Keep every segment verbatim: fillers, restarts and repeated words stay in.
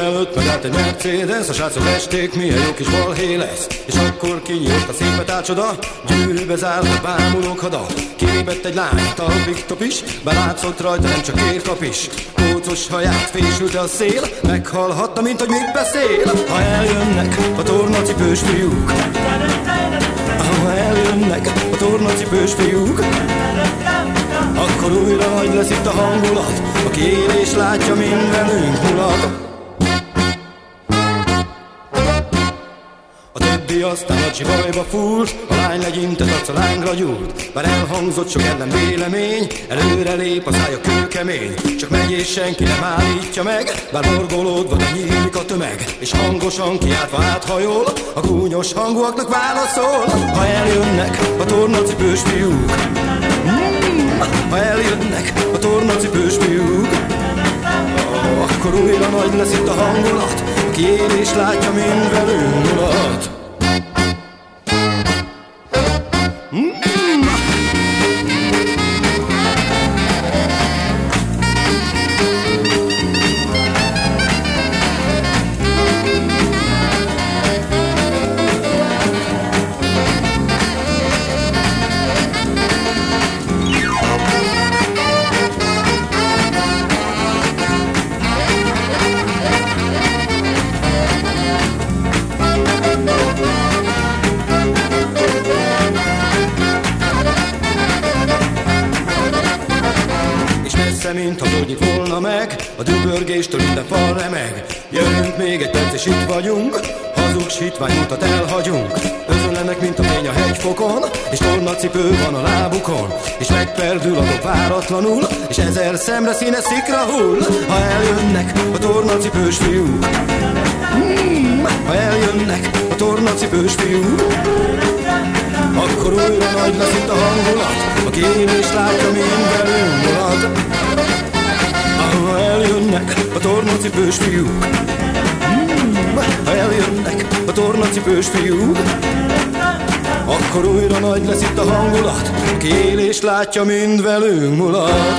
előtt megállt egy Mercedes, a srácok esték, milyen jó kis balhé lesz. És akkor kinyílt a szépet átcsoda, gyűrűbe zárt a bámulók hada. Kilépett egy lány, talpik-top is, bár látszott rajta, nem csak érkap is. Kócos haját fésülte a szél, meghallhatta, mint hogy mit beszél. Ha eljönnek a tornacipős fiúk, ha eljönnek a tornacipős fiúk, akkor újra nagy lesz itt a hangulat, aki él és látja, mind velünk mulat. A többi aztán a csibajba fúrt, a lány legyintett arca lángra gyúrt. Bár elhangzott sok ellen vélemény, előre lép, a szája kőkemény. Csak megy és senki nem állítja meg, bár morgolódva de nyílik a tömeg. És hangosan kiáltva áthajol, a gúnyos hangúaknak válaszol. Ha eljönnek a tornacipős fiúk, mm, ha eljönnek a tornacipős fiúk, akkor újra nagy lesz itt a hangulat, aki él és látja, mind velünk mulat. Mint ha gyógyít volna meg, a dübörgéstől minden fal remeg. Jövünk még egy perc és itt vagyunk, hazugsítvány mutat elhagyunk. Özönlenek, mint a fény a hegyfokon, és tornacipő van a lábukon. És megperdül a dob váratlanul, és ezer szemre színes szikra hull. Ha eljönnek a tornacipős fiúk, mm, ha eljönnek a tornacipős fiúk, akkor újra nagy lesz itt a hangulat, aki él és látja, mind velünk mulat. Ha eljönnek a tornacipős fiúk, mm, ha eljönnek a tornacipős fiúk, akkor újra nagy lesz itt a hangulat, aki él és látja, mind velünk mulat.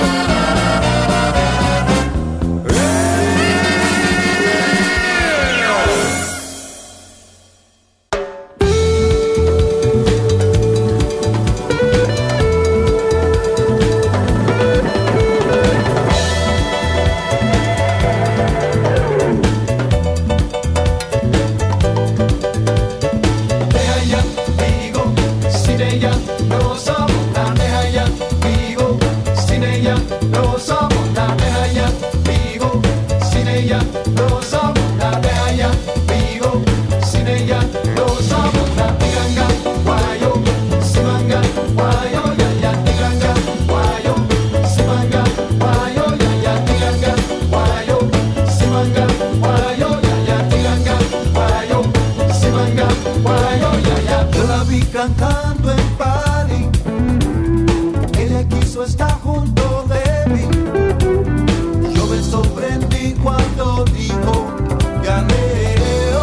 Cantando en París, ella quiso estar junto de mí. Yo me sorprendí cuando dijo Galileo.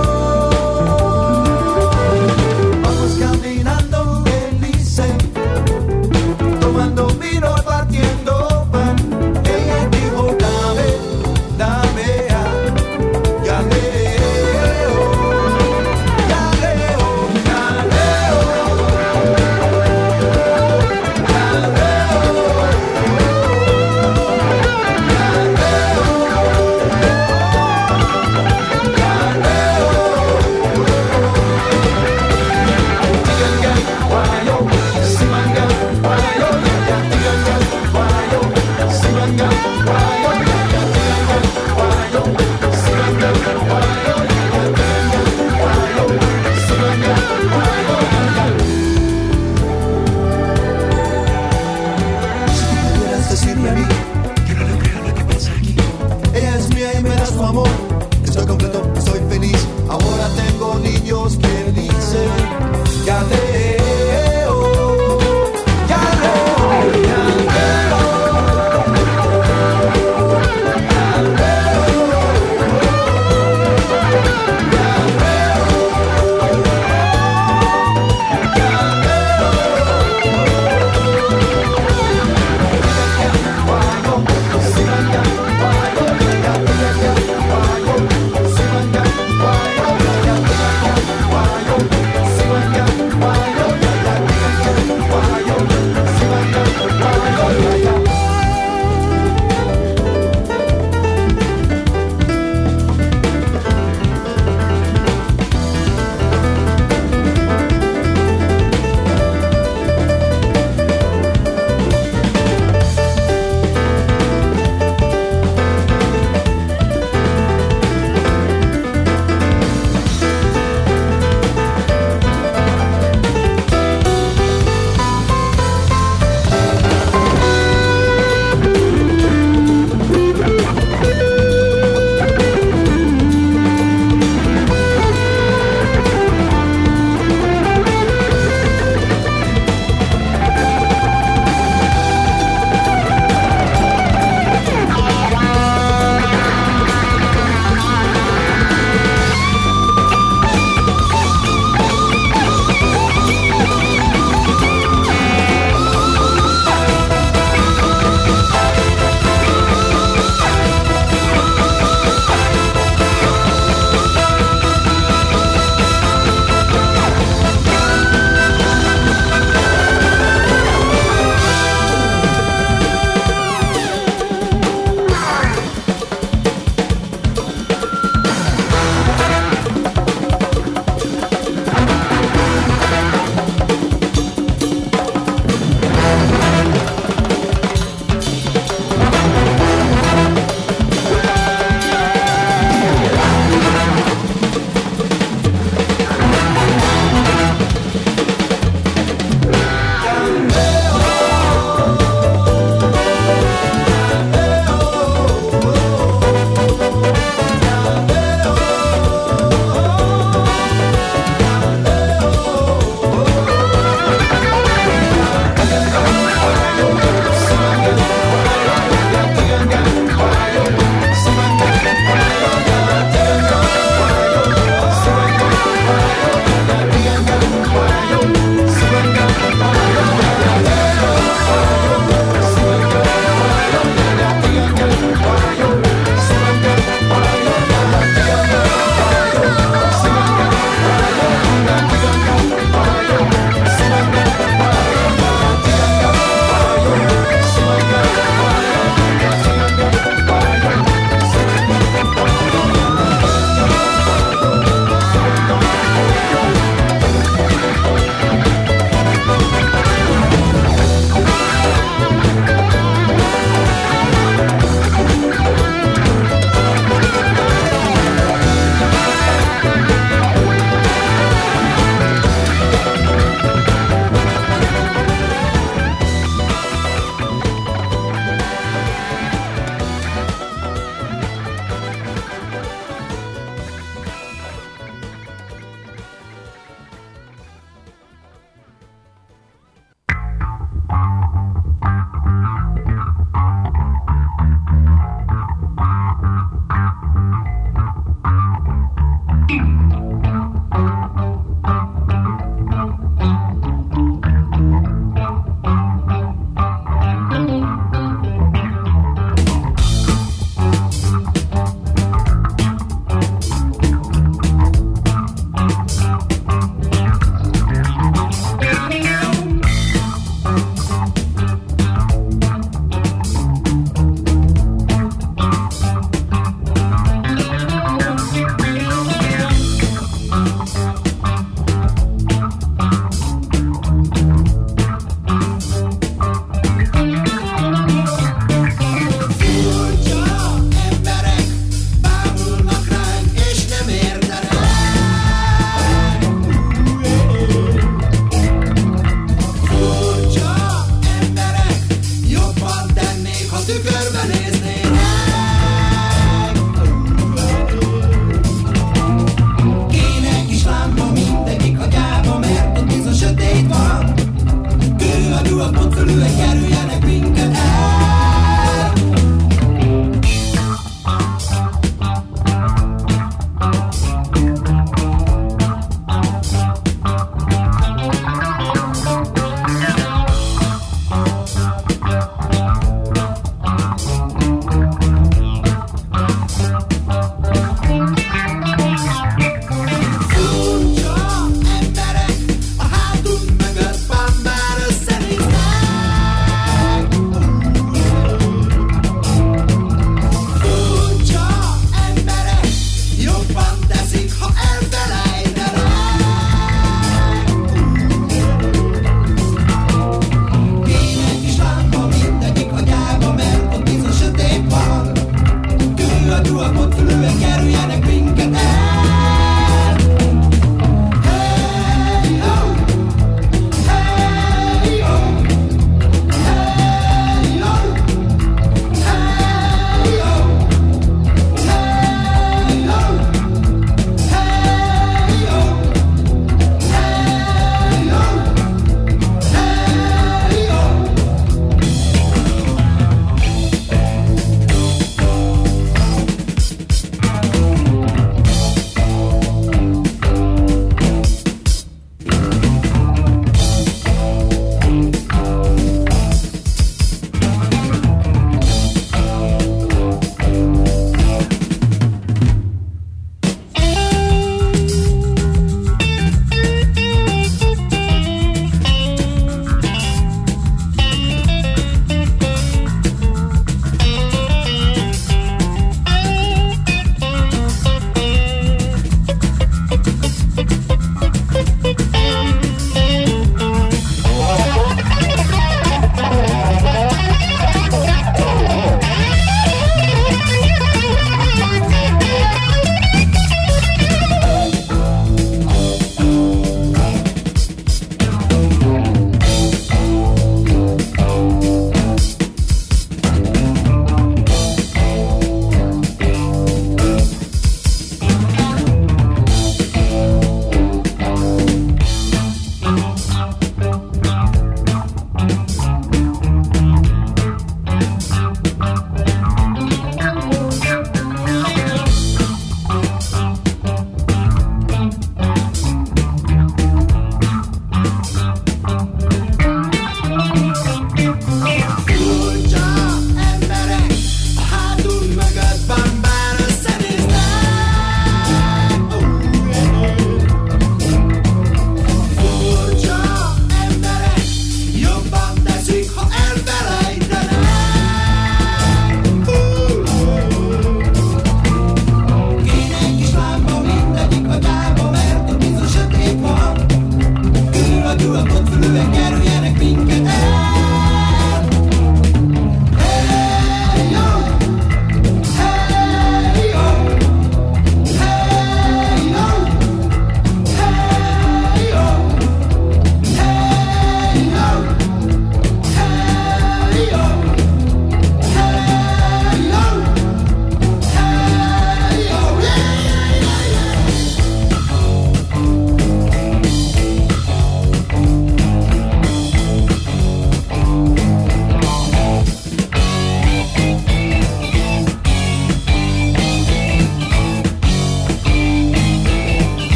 Vamos caminando felices, tomando vino, partiendo pan. Ella dijo dame, dame a Galileo. Galileo, Galileo. Galileo.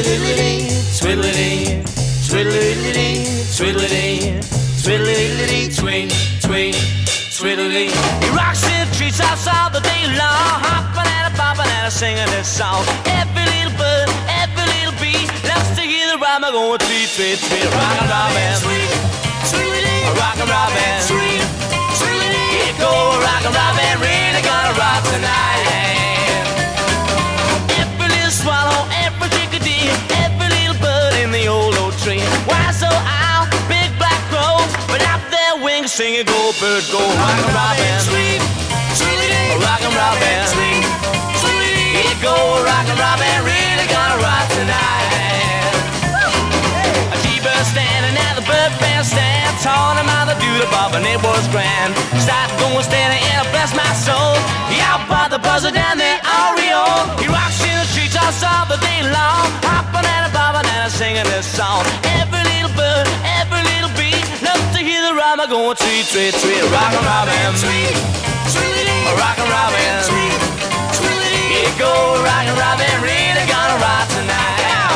Twiddly-dee, twiddly-dee, twiddly-dee, twiddly-dee, twiddly-dee, twing, twing, twiddly. He rocks in the treetops all the day long, hopping and a bopping and a singing this song. Every little bird, every little bee loves to hear the rhyme going tweet, tweet, tweet. Rockin' Robin, sweet, sweetie, rockin' Robin, sweet, sweetie. Here go rockin' Robin, really gonna rock tonight. Every little swallow, every chickadee, every little bird in the old oak tree. Why so owl, big black crow, but out their wings singing go bird go. Rockin' Robin, sweet, sweetie, rockin' Robin, sweet, sweetie. Here go rockin' Robin, really gonna rock tonight. A T-bird standing at the bird bandstand, taught him how to do the bob and it was grand. Started going steady and I bless my soul. He out by the buzzer down there, Oriole. He rocks in the treetops all the day long, hopping and a bobbing and a singing this song. Every little bird, every little bee loves to hear the rhyme going tweet, tweet, tweet. Rockin' Robin, sweet, sweetie, rockin' Robin, sweet, sweetie. Here go rockin' Robin, really gonna rock tonight.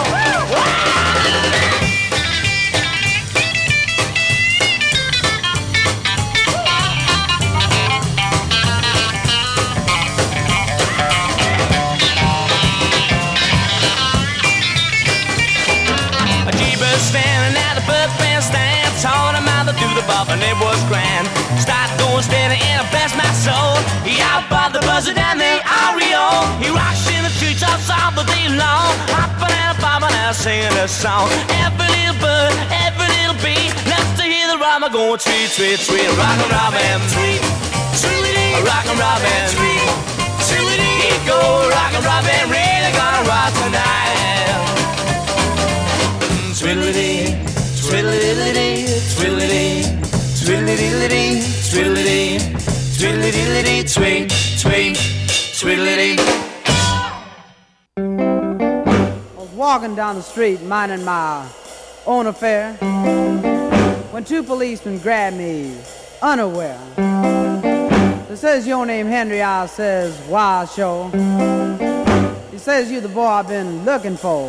Standing at the bird bandstand, taught him how to do the bob and it was grand. Started going steady and I bless my soul. He out by the buzzer down there, Oriole. He rocks in the treetops all the day long, hopping and a bobbing and a singing a song. Every little bird, every little bee loves to hear the rhyme going tweet, tweet, tweet. Rockin' Robin, sweet, sweetie, rockin' Robin, sweet, sweetie. Here go rockin' Robin, really gonna rock tonight. Twiddly-dee, twiddly-dee, twiddly-dee, twiddly-dee, twiddly-dee, twiddly-dee, twing, twing, twiddly-dee. I was walking down the street minding my own affair when two policemen grabbed me unaware. They says, your name Henry, I says, why sure. He says, you the boy I've been looking for.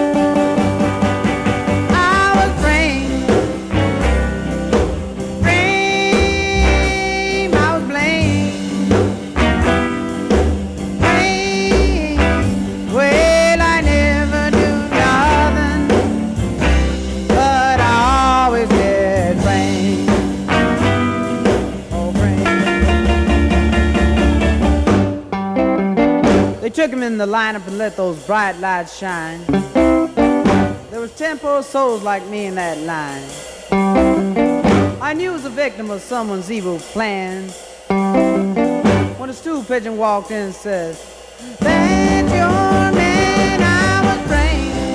Took him in the lineup and let those bright lights shine. There was ten poor souls like me in that line. I knew I was a victim of someone's evil plans. When a stool pigeon walked in and says, that's your man I was praying.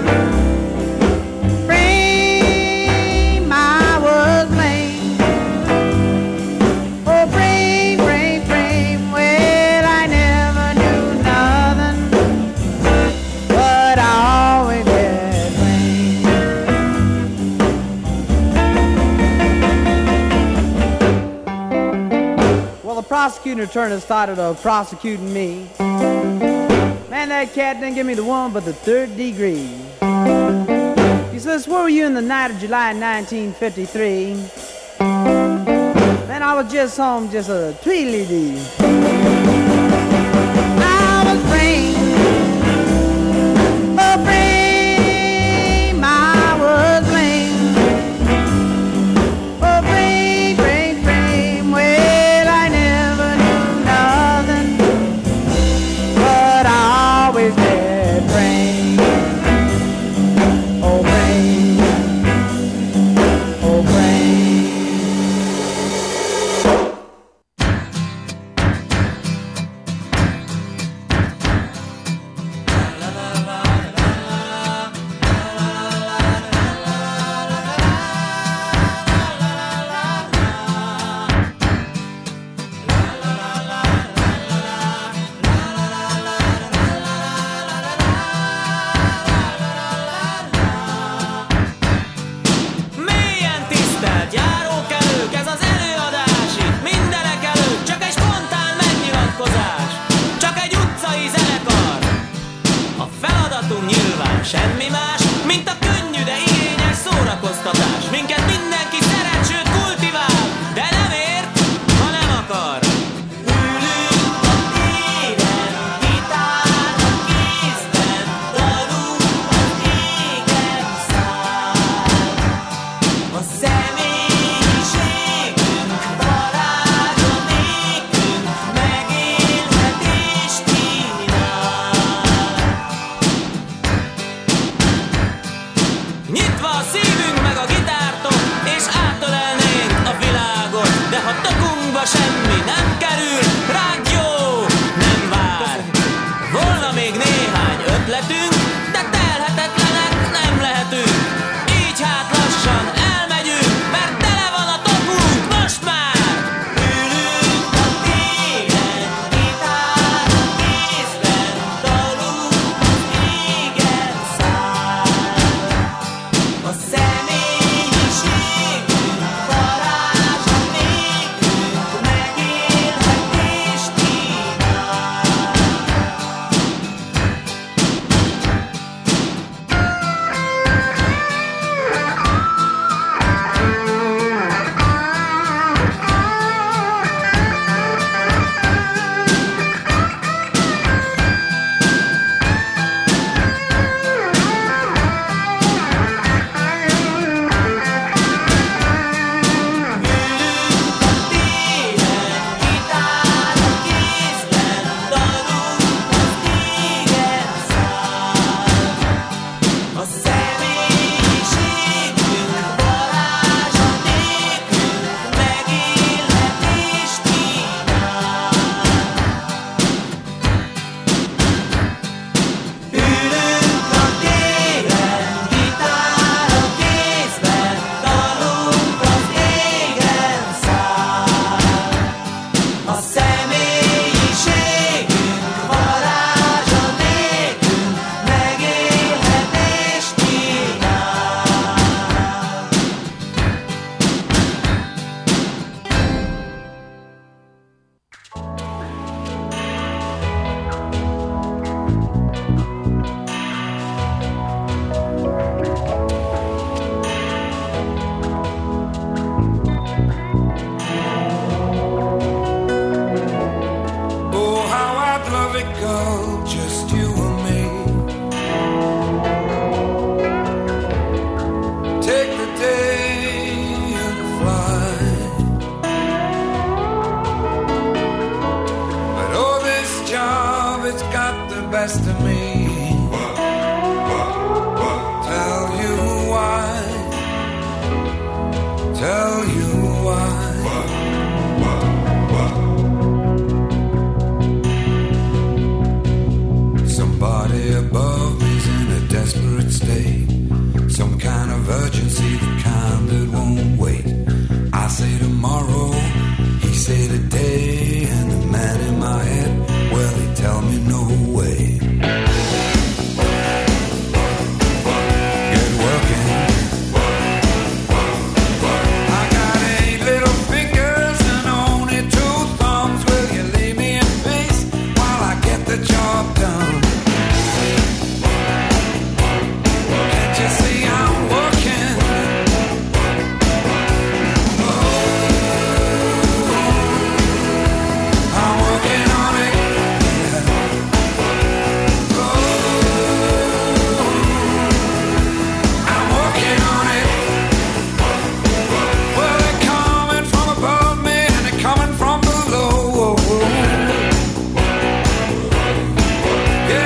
Frame I was lame. Oh, frame, frame, frame. Well, I never knew nothing, but I always had rain. Well, the prosecuting attorney started uh, prosecuting me. Man, that cat didn't give me the one but the third degree. He says, where were you in the night of July nineteen fifty-three? Man, I was just home, just a tweedly-dee. I was frame, oh frame, I was lame. Oh frame, frame, frame, well I never knew nothing, but I always had frame. Oh frame, oh frame. semmi más, mint a könnyű, de igényes szórakoztatás. Minket mindenki szeret, sőt kultivál, de nem ért, ha nem akar. Ülünk a téren, gitár a kézben, dalunk az égen száll. A személyiségünk varázsa nékünk, megélhetést kínál. Nyitva a szívünk meg a gitártok, és átölelnénk a világot, de ha tokunkba semmi nem kerül, ránk jó, nem vár. Volna még néhány ötletünk, de telhetetlenek nem lehetünk. Így hát lassan elmegyünk, mert tele van a tokunk most már. Ülünk a téren, gitár a kézben, dalunk az égen száll. A személyiségünk varázsa nékünk, megélhetést kínál. Oh, how I'd love it, girl, just you and me. Take the day and fly. But oh, this job, it's got the best of me. Tell you why. Tell you why. Somebody above me's in a desperate state. Some kind of urgency, the kind that won't wait. I say tomorrow, he say today, and the man in my head, well, he tell me no way. Get working. I got eight little fingers and only two thumbs. Will you leave me in peace while I get the job done? Can't you see I'm working? I'm working on it. Oh, I'm working on it. Well, they're coming from above me and they're coming from below. Yeah,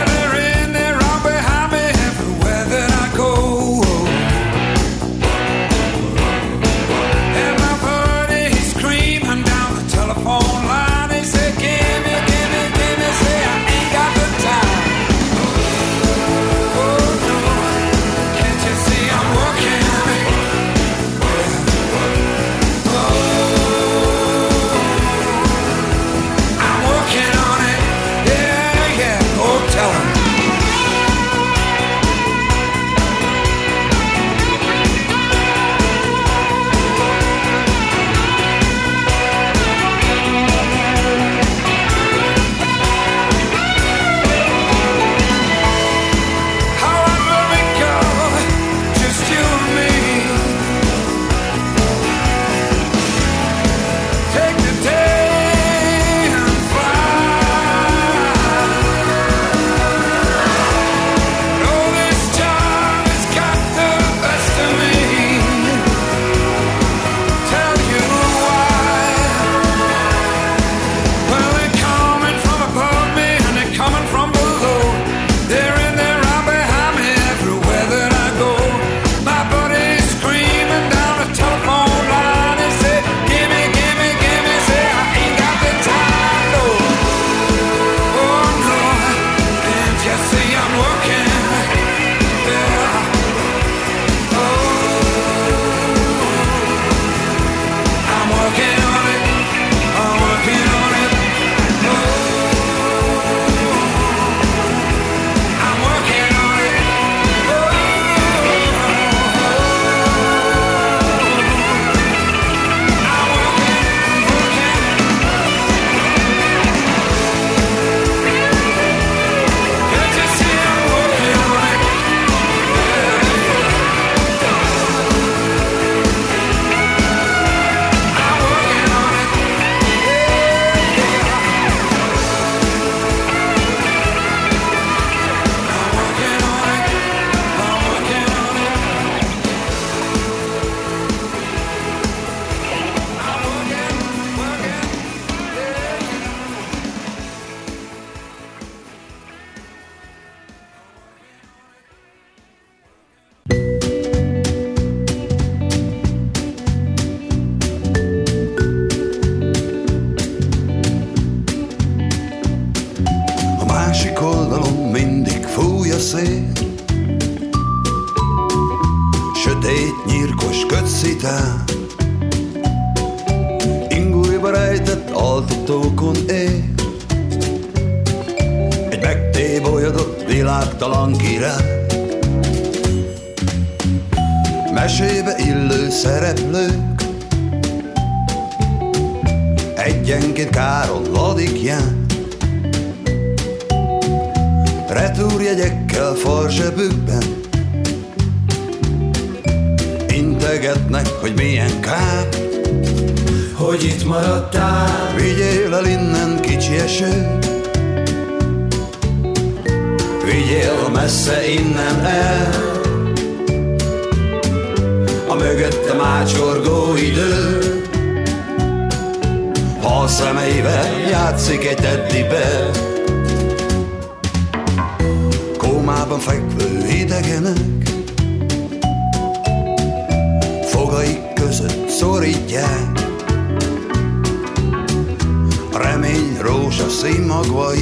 vitán. Ingújba rejtett altatókon él, egy megtébolyodott világtalan király. Mesébe illő szereplők egyenként károlladik ján, retúrjegyekkel farzsebükben integetnek, hogy milyen kár, hogy itt maradtál. Vigyél el innen, kicsi eső, vigyél messze innen el, a mögöttem átsorgó idő, ha a szemeivel játszik egy teddibe. Kómában fekvő idegenek fogaik között szorítják a remény rózsaszín magvai.